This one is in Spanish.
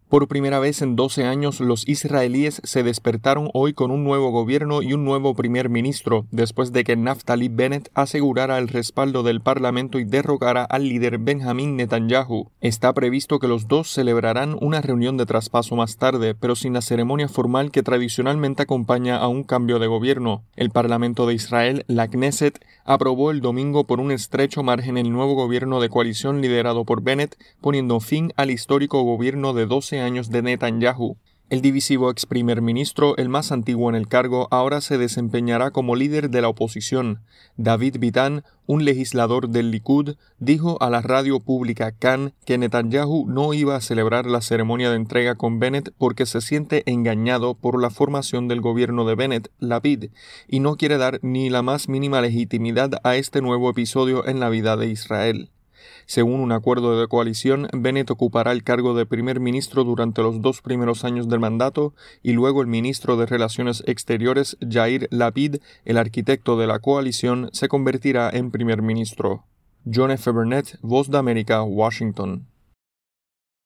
Por primera vez en 12 años, los israelíes se despertaron hoy con un nuevo gobierno y un nuevo primer ministro, después de que Naftali Bennett asegurara el respaldo del parlamento y derrocara al líder Benjamin Netanyahu. Está previsto que los dos celebrarán una reunión de traspaso más tarde, pero sin la ceremonia formal que tradicionalmente acompaña a un cambio de gobierno. El Parlamento de Israel, la Knesset, aprobó el domingo por un estrecho margen el nuevo gobierno de coalición liderado por Bennett, poniendo fin al histórico gobierno de 12 años de Netanyahu. El divisivo ex primer ministro, el más antiguo en el cargo, ahora se desempeñará como líder de la oposición. David Bitan, un legislador del Likud, dijo a la radio pública Kan que Netanyahu no iba a celebrar la ceremonia de entrega con Bennett porque se siente engañado por la formación del gobierno de Bennett, Lapid, y no quiere dar ni la más mínima legitimidad a este nuevo episodio en la vida de Israel. Según un acuerdo de coalición, Bennett ocupará el cargo de primer ministro durante los 2 primeros años del mandato y luego el ministro de Relaciones Exteriores, Yair Lapid, el arquitecto de la coalición, se convertirá en primer ministro. John F. Burnett, Voz de América, Washington.